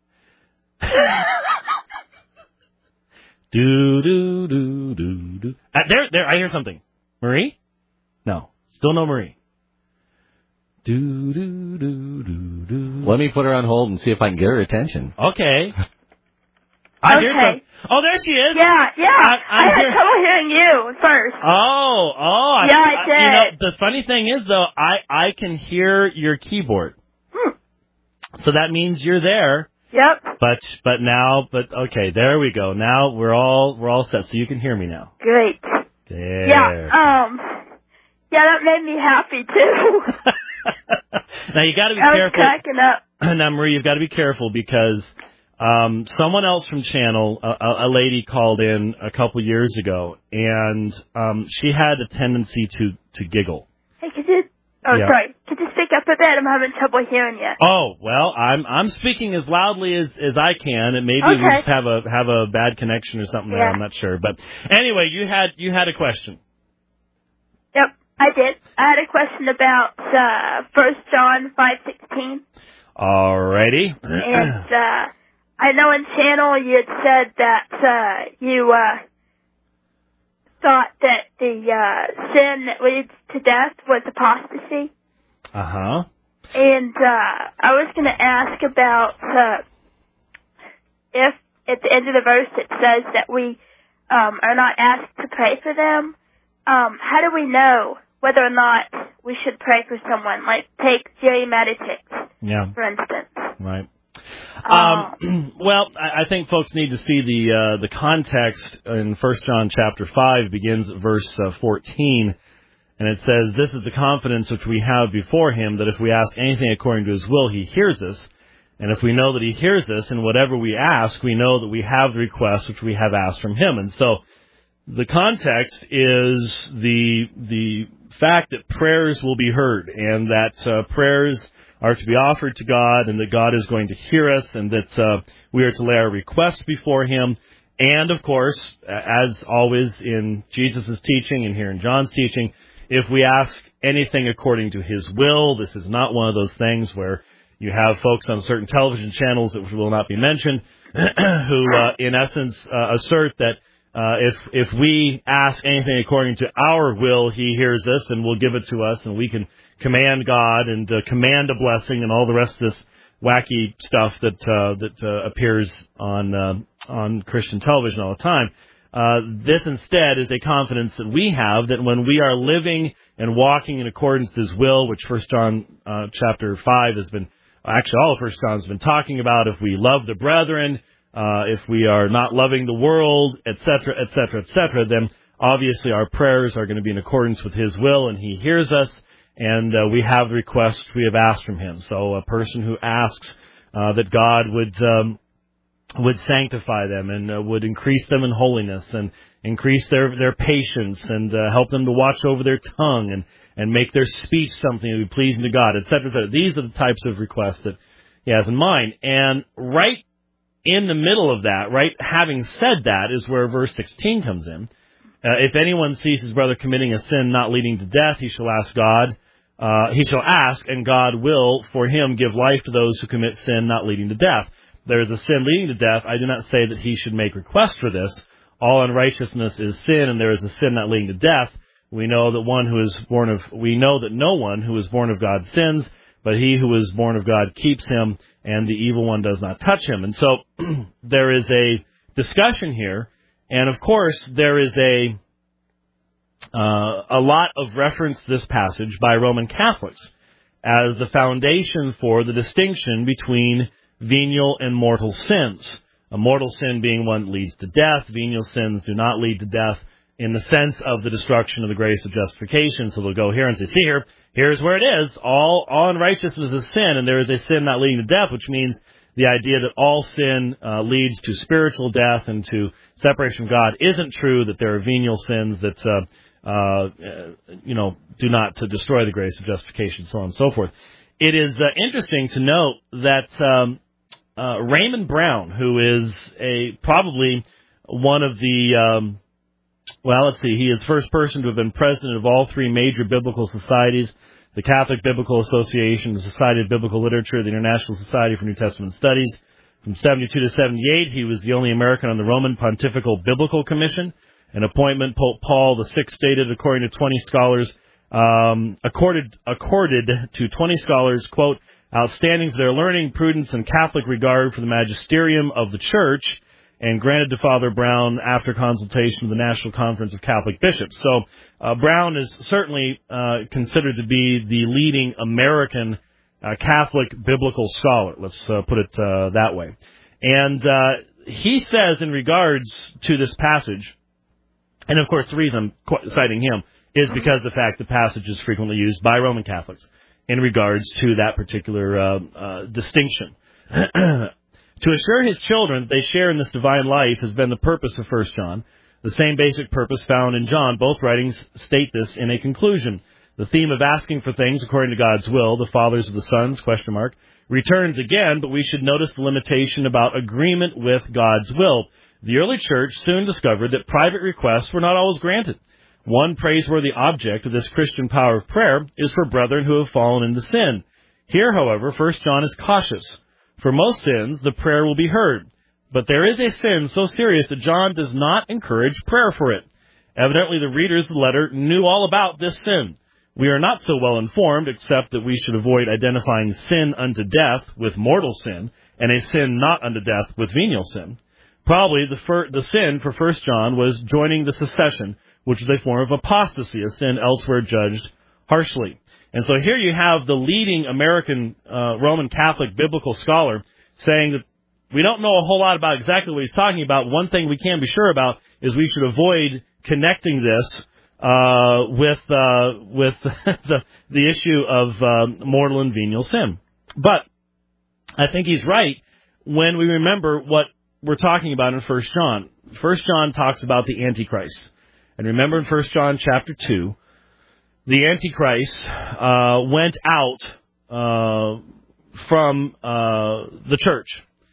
do do do do do. Uh, there, there. I hear something. Marie? No, still no Marie. Do do do do do. Let me put her on hold and see if I can get her attention. Okay. I hear okay. some. Oh, there she is. Yeah, yeah. I, I had hear... trouble hearing you first. Oh, oh. Yeah, I, I did. You know, the funny thing is, though, I I can hear your keyboard. Hmm. So that means you're there. Yep. But but now but okay, there we go. Now we're all we're all set, so you can hear me now. Great. There. Yeah. Um. Yeah, that made me happy too. Now you got to be I was careful. cracking up. Now, Marie, you've got to be careful because um, someone else from Channel, a, a lady, called in a couple years ago, and um, she had a tendency to to giggle. Hey, could you? Oh, Yeah. sorry. Could you speak up a bit? I'm having trouble hearing you. Oh well, I'm I'm speaking as loudly as, as I can, and maybe we Okay. just have a have a bad connection or something there. Yeah. I'm not sure, but anyway, you had you had a question. Yep, I did. I had a question about uh, First John five sixteen. Alrighty. And uh, I know in channel you had said that uh, you uh, thought that the uh, sin that leads to death was apostasy. Uh-huh. And uh, I was going to ask about uh, if at the end of the verse it says that we um, are not asked to pray for them. Um, how do we know whether or not we should pray for someone? Like, take Jerry Meditix, yeah. for instance. Right. Uh, Um, well, I, I think folks need to see the uh, the context in First John chapter five begins at verse uh, fourteen, and it says, "This is the confidence which we have before Him, that if we ask anything according to His will, He hears us. And if we know that He hears us, and whatever we ask, we know that we have the request which we have asked from Him." And so, the context is the the fact that prayers will be heard, and that uh, prayers are to be offered to God, and that God is going to hear us, and that uh, we are to lay our requests before Him. And, of course, as always in Jesus' teaching and here in John's teaching, if we ask anything according to His will, this is not one of those things where you have folks on certain television channels that will not be mentioned who, uh, in essence, uh, assert that uh, if if we ask anything according to our will, He hears us and will give it to us, and we can command God and uh, command a blessing and all the rest of this wacky stuff that uh, that uh, appears on uh, on Christian television all the time. Uh, this instead is a confidence that we have that when we are living and walking in accordance with His will, which First John uh, chapter five has been, actually all of First John has been talking about, if we love the brethren, uh, if we are not loving the world, et cetera, et cetera, et cetera, then obviously our prayers are going to be in accordance with His will, and He hears us. And uh, we have the request we have asked from Him. So a person who asks uh, that God would um, would sanctify them and uh, would increase them in holiness and increase their, their patience and uh, help them to watch over their tongue and, and make their speech something that would be pleasing to God, et cetera, et cetera. These are the types of requests that He has in mind. And right in the middle of that, right, having said that, is where verse sixteen comes in. Uh, if anyone sees his brother committing a sin not leading to death, he shall ask God. Uh, he shall ask, and God will, for him, give life to those who commit sin not leading to death. There is a sin leading to death. I do not say that he should make request for this. All unrighteousness is sin, and there is a sin not leading to death. We know that one who is born of, we know that no one who is born of God sins, but he who is born of God keeps him, and the evil one does not touch him. And so there is a discussion here, and of course there is a Uh, a lot of reference to this passage by Roman Catholics as the foundation for the distinction between venial and mortal sins. A mortal sin being one that leads to death. Venial sins do not lead to death in the sense of the destruction of the grace of justification. So they'll go here and say, see here, here's where it is. All, all unrighteousness is sin, and there is a sin not leading to death, which means the idea that all sin uh, leads to spiritual death and to separation from God isn't true, that there are venial sins that uh, Uh, you know, do not to destroy the grace of justification, so on and so forth. It is uh, interesting to note that um, uh, Raymond Brown, who is a probably one of the, um, well, let's see, he is the first person to have been president of all three major biblical societies, the Catholic Biblical Association, the Society of Biblical Literature, the International Society for New Testament Studies. From seventy-two to seventy-eight, he was the only American on the Roman Pontifical Biblical Commission, an appointment Pope Paul the Sixth stated, according to twenty scholars, um, accorded accorded to twenty scholars, quote, outstanding for their learning, prudence, and Catholic regard for the magisterium of the Church, and granted to Father Brown after consultation with the National Conference of Catholic Bishops. So uh, Brown is certainly uh, considered to be the leading American uh, Catholic biblical scholar. Let's uh, put it uh, that way. And uh, he says in regards to this passage, and, of course, the reason I'm citing him is because the fact the passage is frequently used by Roman Catholics in regards to that particular uh, uh, distinction. To assure his children that they share in this divine life has been the purpose of First John. The same basic purpose found in John. Both writings state this in a conclusion. The theme of asking for things according to God's will, the fathers of the sons, question mark, returns again, but we should notice the limitation about agreement with God's will. The early church soon discovered that private requests were not always granted. One praiseworthy object of this Christian power of prayer is for brethren who have fallen into sin. Here, however, First John is cautious. For most sins, the prayer will be heard. But there is a sin so serious that John does not encourage prayer for it. Evidently, the readers of the letter knew all about this sin. We are not so well informed, except that we should avoid identifying sin unto death with mortal sin, and a sin not unto death with venial sin. Probably the, fir- the sin for First John was joining the secession, which is a form of apostasy, a sin elsewhere judged harshly. And so here you have the leading American uh, Roman Catholic biblical scholar saying that we don't know a whole lot about exactly what he's talking about. One thing we can be sure about is we should avoid connecting this uh, with uh, with the, the issue of uh, mortal and venial sin. But I think he's right when we remember what we're talking about in First John. First John talks about the Antichrist. And remember in First John chapter two, the Antichrist uh, went out uh, from uh, the church.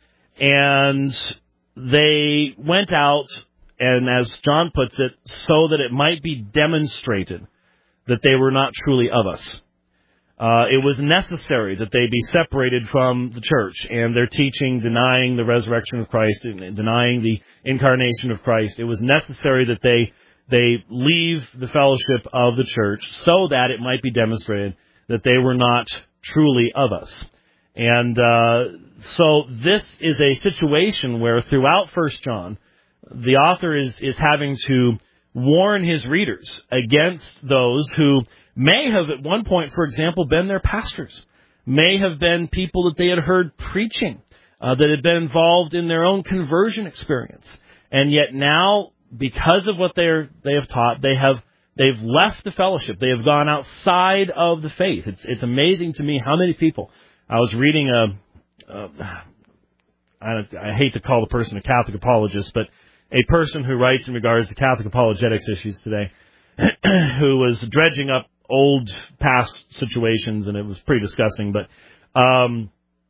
And they went out, and as John puts it, so that it might be demonstrated that they were not truly of us. Uh, it was necessary that they be separated from the church and their teaching denying the resurrection of Christ and denying the incarnation of Christ. It was necessary that they they leave the fellowship of the church so that it might be demonstrated that they were not truly of us. And uh, so this is a situation where throughout First John, the author is, is having to warn his readers against those who may have at one point, for example, been their pastors, may have been people that they had heard preaching, uh, that had been involved in their own conversion experience. And yet now, because of what they're, they have taught, they have they've left the fellowship. They have gone outside of the faith. It's, it's amazing to me how many people. I was reading a, a I, I hate to call the person a Catholic apologist, but a person who writes in regards to Catholic apologetics issues today, who was dredging up old past situations, and it was pretty disgusting. But um,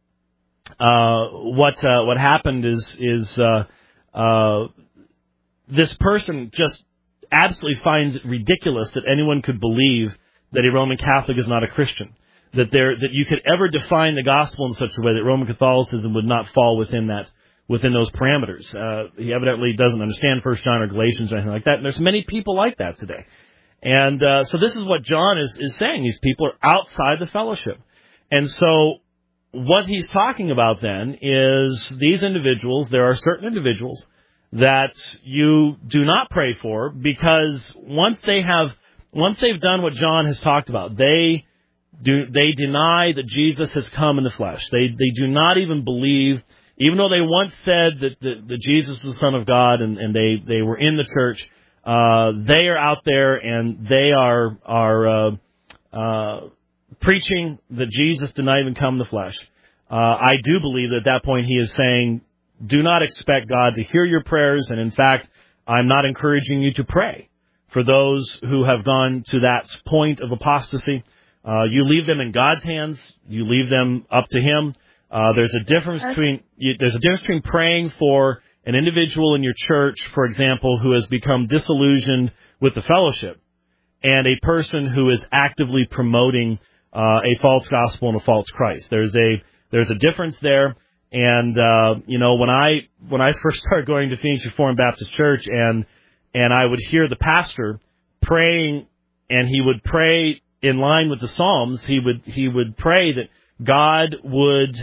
uh, what uh, what happened is is uh, uh, this person just absolutely finds it ridiculous that anyone could believe that a Roman Catholic is not a Christian. That there, that you could ever define the gospel in such a way that Roman Catholicism would not fall within that, within those parameters. Uh, he evidently doesn't understand First John or Galatians or anything like that. And there's many people like that today. And uh, so this is what John is, is saying. These people are outside the fellowship. And so what he's talking about then is these individuals, there are certain individuals that you do not pray for because once they have, once they've done what John has talked about, they Do, they deny that Jesus has come in the flesh. They they do not even believe, even though they once said that, that, that Jesus was the Son of God and, and they, they were in the church, uh, they are out there and they are are uh, uh, preaching that Jesus did not even come in the flesh. Uh, I do believe that at that point he is saying, do not expect God to hear your prayers, and in fact, I'm not encouraging you to pray for those who have gone to that point of apostasy. Uh, you leave them in God's hands. You leave them up to Him. Uh, there's a difference between you, there's a difference between praying for an individual in your church, for example, who has become disillusioned with the fellowship, and a person who is actively promoting uh, a false gospel and a false Christ. There's a there's a difference there. And uh, you know, when I when I first started going to Phoenix Reformed Baptist Church, and and I would hear the pastor praying, and he would pray in line with the Psalms, he would he would pray that God would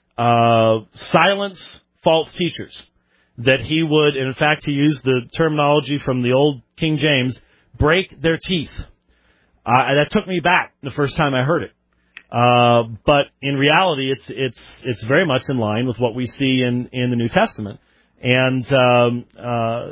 uh, silence false teachers, that He would, and in fact, he used the terminology from the old King James, break their teeth. Uh, that took me back the first time I heard it. Uh, but in reality, it's it's it's very much in line with what we see in, in the New Testament. And um, uh,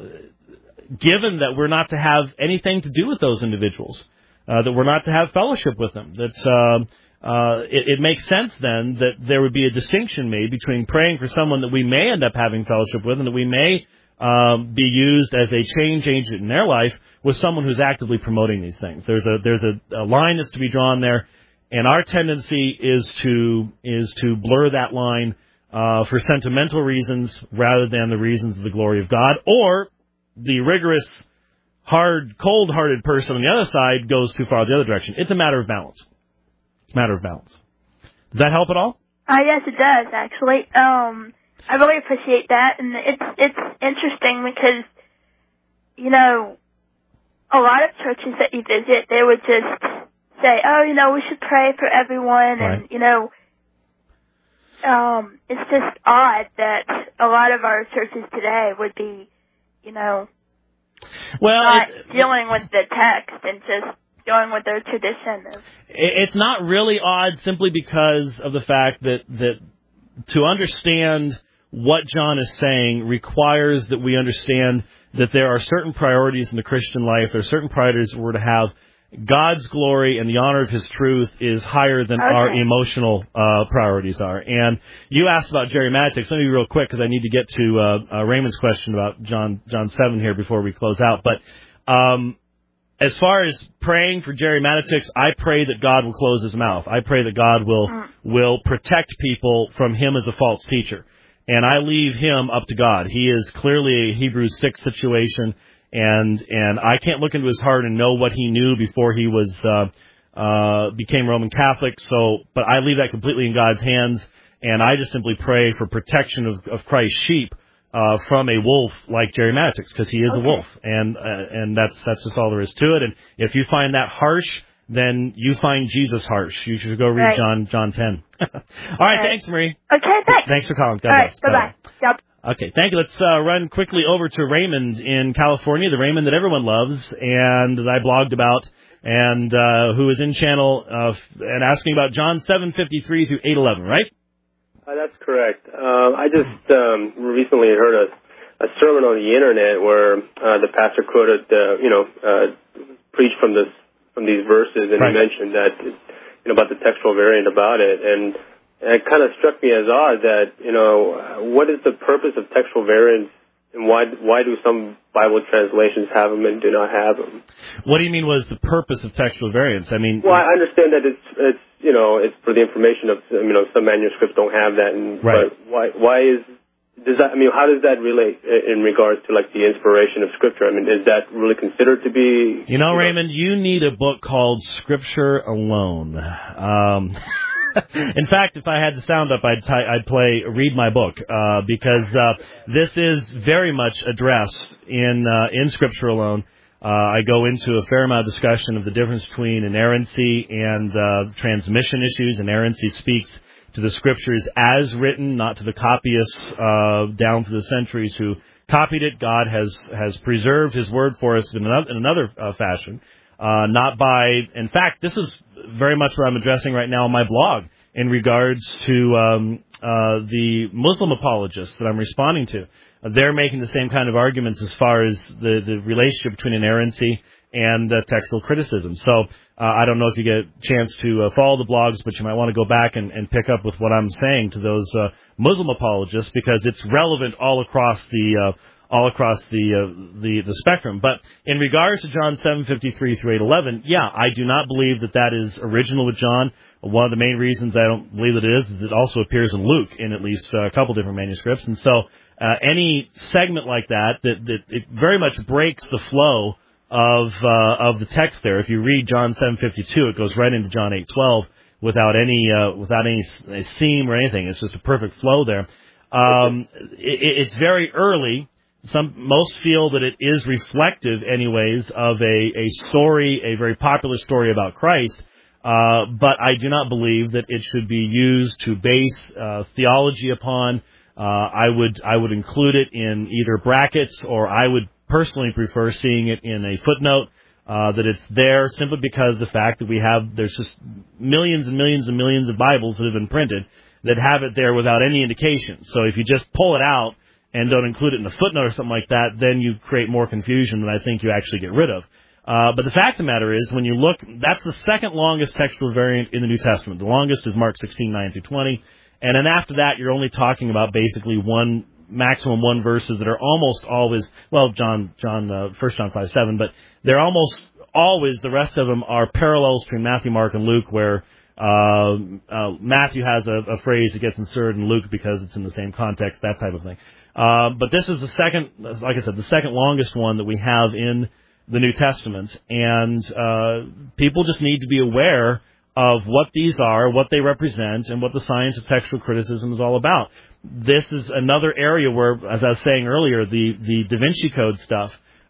given that we're not to have anything to do with those individuals, Uh, that we're not to have fellowship with them. That uh, uh, it, it makes sense then that there would be a distinction made between praying for someone that we may end up having fellowship with and that we may um, be used as a change agent in their life with someone who's actively promoting these things. There's a there's a, a line that's to be drawn there, and our tendency is to is to blur that line uh, for sentimental reasons rather than the reasons of the glory of God, or the rigorous, hard, cold-hearted person on the other side goes too far the other direction. It's a matter of balance. It's a matter of balance. Does that help at all? Uh, yes, it does, actually. Um, I really appreciate that, and it's it's interesting because, you know, a lot of churches that you visit, they would just say, oh, you know, we should pray for everyone, Right. and, you know, um, it's just odd that a lot of our churches today would be, you know, well, not it, dealing with the text and just going with their tradition. Of, it's not really odd simply because of the fact that, that to understand what John is saying requires that we understand that there are certain priorities in the Christian life. There are certain priorities we're to have. God's glory and the honor of His truth is higher than okay. our emotional uh, priorities are. And you asked about gerrymatics. Let me be real quick because I need to get to uh, uh, Raymond's question about John John seven here before we close out. But um, as far as praying for gerrymatics, I pray that God will close His mouth. I pray that God will mm. will protect people from him as a false teacher. And I leave him up to God. He is clearly a Hebrews six situation. And and I can't look into his heart and know what he knew before he was uh, uh, became Roman Catholic. So, but I leave that completely in God's hands, and I just simply pray for protection of, of Christ's sheep uh, from a wolf like gerrymatics, because he is okay. a wolf, and uh, and that's that's just all there is to it. And if you find that harsh, then you find Jesus harsh. You should go read right. John John ten. all right, right, thanks, Marie. Okay, thanks. Thanks for calling. God all bless. Right, bye bye. Yep. Okay, thank you. Let's uh, run quickly over to Raymond in California, the Raymond that everyone loves, and that I blogged about, and uh, who is in channel uh, and asking about John seven fifty-three through eight eleven, right? Uh, that's correct. Uh, I just um, recently heard a, a sermon on the internet where uh, the pastor quoted, uh, you know, uh, preached from this from these verses, and right. he mentioned that, you know, about the textual variant about it, and. And it kind of struck me as odd that, you know, what is the purpose of textual variants, and why why do some Bible translations have them and do not have them? What do you mean was the purpose of textual variants? I mean... Well, I understand that it's, it's you know, it's for the information of, you know, some manuscripts don't have that. And, right. But why, why is... Does that, I mean, how does that relate in regards to, like, the inspiration of Scripture? I mean, is that really considered to be... You know, you Raymond, know, you need a book called Scripture Alone. Um... In fact, if I had the sound up, I'd, t- I'd play Read My Book, uh, because uh, this is very much addressed in uh, in Scripture Alone. Uh, I go into a fair amount of discussion of the difference between inerrancy and uh, transmission issues. Inerrancy speaks to the Scriptures as written, not to the copyists uh, down through the centuries who copied it. God has, has preserved His Word for us in another, in another uh, fashion. Uh, not by, in fact, this is very much what I'm addressing right now on my blog in regards to um, uh, the Muslim apologists that I'm responding to. Uh, they're making the same kind of arguments as far as the, the relationship between inerrancy and uh, textual criticism. So uh, I don't know if you get a chance to uh, follow the blogs, but you might want to go back and, and pick up with what I'm saying to those uh, Muslim apologists, because it's relevant all across the uh, all across the, uh, the the spectrum. But in regards to John seven fifty-three through eight eleven, yeah, I do not believe that that is original with John. One of the main reasons I don't believe that it is is it also appears in Luke in at least uh, a couple different manuscripts. And so uh, any segment like that, that, that it very much breaks the flow of uh, of the text there. If you read John seven fifty-two, it goes right into John eight twelve without any uh, without any seam or anything. It's just a perfect flow there. Um, it, it's very early. Some most feel that it is reflective, anyways, of a, a story, a very popular story about Christ. Uh, but I do not believe that it should be used to base uh, theology upon. Uh, I would I would include it in either brackets, or I would personally prefer seeing it in a footnote. Uh, that it's there simply because the fact that we have there's just millions and millions and millions of Bibles that have been printed that have it there without any indication. So if you just pull it out and don't include it in a footnote or something like that, then you create more confusion than I think you actually get rid of. Uh, but the fact of the matter is, when you look, that's the second longest textual variant in the New Testament. The longest is Mark sixteen, nine through twenty. And then after that, you're only talking about basically one, maximum one verses that are almost always, well, John, John, uh, First John five, seven, but they're almost always, the rest of them are parallels between Matthew, Mark, and Luke, where Uh, uh, Matthew has a, a phrase that gets inserted in Luke because it's in the same context, that type of thing. Uh, but this is the second, like I said, the second longest one that we have in the New Testament. And uh, people just need to be aware of what these are, what they represent, and what the science of textual criticism is all about. This is another area where, as I was saying earlier, the, the Da Vinci Code stuff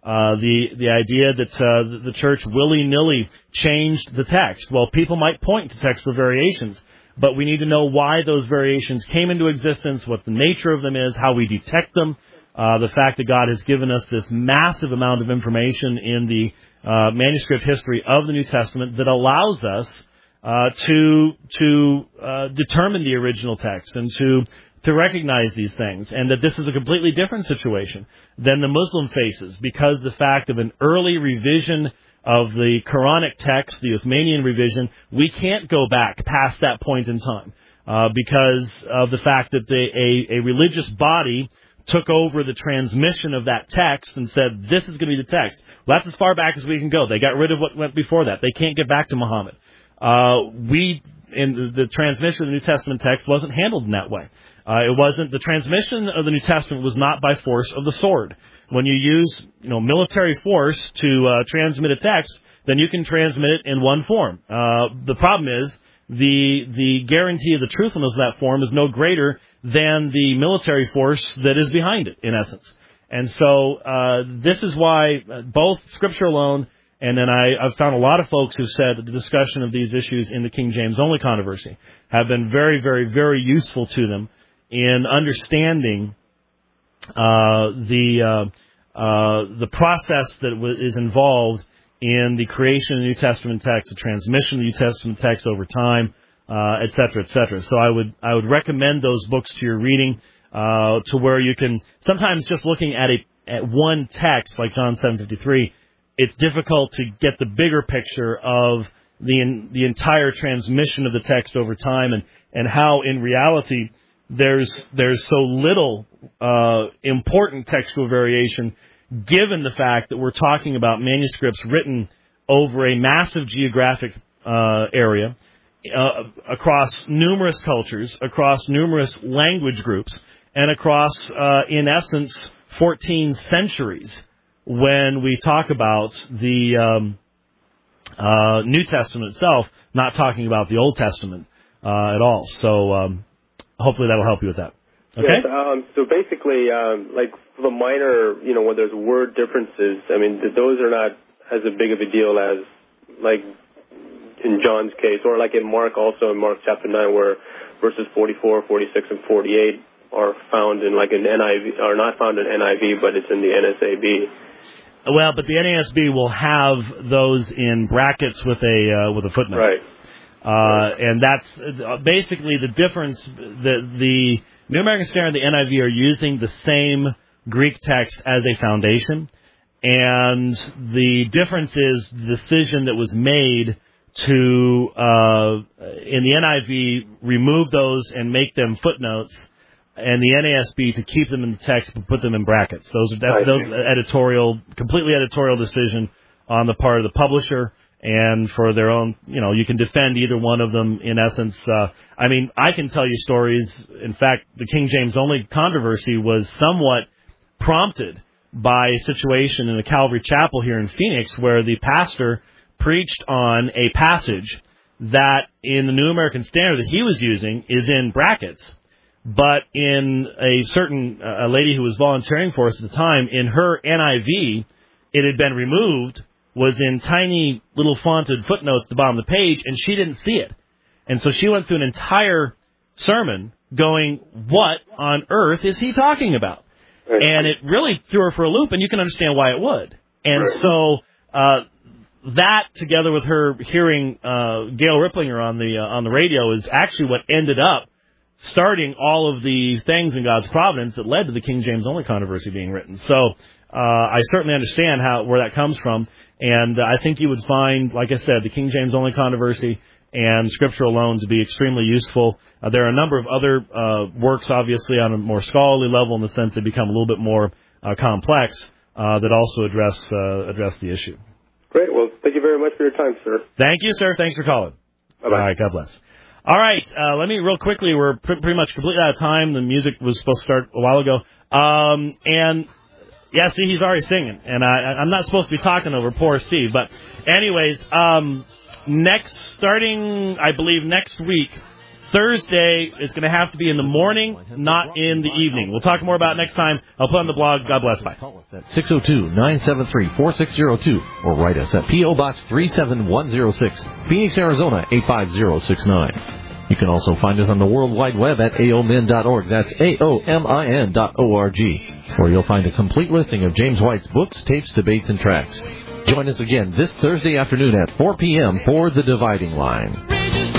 Uh, the the idea that uh, the church willy-nilly changed the text. Well, people might point to textual variations, but we need to know why those variations came into existence, what the nature of them is, how we detect them, uh, the fact that God has given us this massive amount of information in the uh, manuscript history of the New Testament that allows us uh, to to uh, determine the original text and to to recognize these things, and that this is a completely different situation than the Muslim faces, because the fact of an early revision of the Quranic text, the Uthmanian revision, we can't go back past that point in time uh, because of the fact that the, a, a religious body took over the transmission of that text and said, this is going to be the text. Well, that's as far back as we can go. They got rid of what went before that. They can't get back to Muhammad. Uh, we, in the, the transmission of the New Testament text wasn't handled in that way. Uh, it wasn't, the transmission of the New Testament was not by force of the sword. When you use, you know, military force to uh, transmit a text, then you can transmit it in one form. Uh, the problem is the the guarantee of the truthfulness of that form is no greater than the military force that is behind it, in essence. And so uh, this is why both Scripture alone, and then I, I've found a lot of folks who said that the discussion of these issues in the King James only controversy have been very, very, very useful to them in understanding uh, the uh, uh, the process that w- is involved in the creation of the New Testament text, the transmission of the New Testament text over time, uh, et cetera, et cetera. So I would I would recommend those books to your reading, uh, to where you can sometimes just looking at a at one text like John seven fifty-three, it's difficult to get the bigger picture of the the entire transmission of the text over time, and and how in reality There's there's so little uh, important textual variation, given the fact that we're talking about manuscripts written over a massive geographic uh, area, uh, across numerous cultures, across numerous language groups, and across, uh, in essence, fourteen centuries. When we talk about the um, uh, New Testament itself, not talking about the Old Testament uh, at all. So. Um, Hopefully that'll help you with that. Okay? Yes, um, so basically, um, like the minor, you know, when there's word differences, I mean, th- those are not as a big of a deal as, like, in John's case, or like in Mark also, in Mark chapter nine, where verses forty-four, forty-six, and forty-eight are found in, like, an N I V, are not found in N I V, but it's in the N S A B. Well, but the N A S B will have those in brackets with a uh, with a footnote. Right. Uh, and that's basically the difference. The, the New American Standard and the N I V are using the same Greek text as a foundation, and the difference is the decision that was made to, uh, in the N I V, remove those and make them footnotes, and the N A S B to keep them in the text but put them in brackets. Those are def- those editorial, completely editorial decision on the part of the publisher. And for their own, you know, you can defend either one of them in essence. Uh, I mean, I can tell you stories. In fact, the King James only controversy was somewhat prompted by a situation in a Calvary Chapel here in Phoenix where the pastor preached on a passage that in the New American Standard that he was using is in brackets. But in a certain, a lady who was volunteering for us at the time, in her N I V, it had been removed, was in tiny little fonted footnotes at the bottom of the page, and she didn't see it. And so she went through an entire sermon going, what on earth is he talking about? Right. And it really threw her for a loop, and you can understand why it would. And right. so uh, that, together with her hearing uh, Gail Ripplinger on the uh, on the radio, is actually what ended up starting all of the things in God's providence that led to the King James only controversy being written. So uh, I certainly understand how where that comes from. And uh, I think you would find, like I said, the King James only controversy and Scripture alone to be extremely useful. Uh, there are a number of other uh, works, obviously, on a more scholarly level in the sense they become a little bit more uh, complex uh, that also address uh, address the issue. Great. Well, thank you very much for your time, sir. Thank you, sir. Thanks for calling. Bye-bye. All right. God bless. All right. Uh, let me real quickly. We're pr- pretty much completely out of time. The music was supposed to start a while ago. Um, and... Yeah, see, he's already singing, and I, I'm not supposed to be talking over poor Steve. But anyways, um, next, starting, I believe, next week, Thursday, it's going to have to be in the morning, not in the evening. We'll talk more about it next time. I'll put on the blog. God bless. Bye. Call us at six oh two, nine seven three, four six oh two or write us at P O. Box three seven one oh six, Phoenix, Arizona eight five zero six nine. You can also find us on the World Wide Web at A O M I N dot org. That's A O M I N dot O R G, where you'll find a complete listing of James White's books, tapes, debates, and tracks. Join us again this Thursday afternoon at four p.m. for The Dividing Line.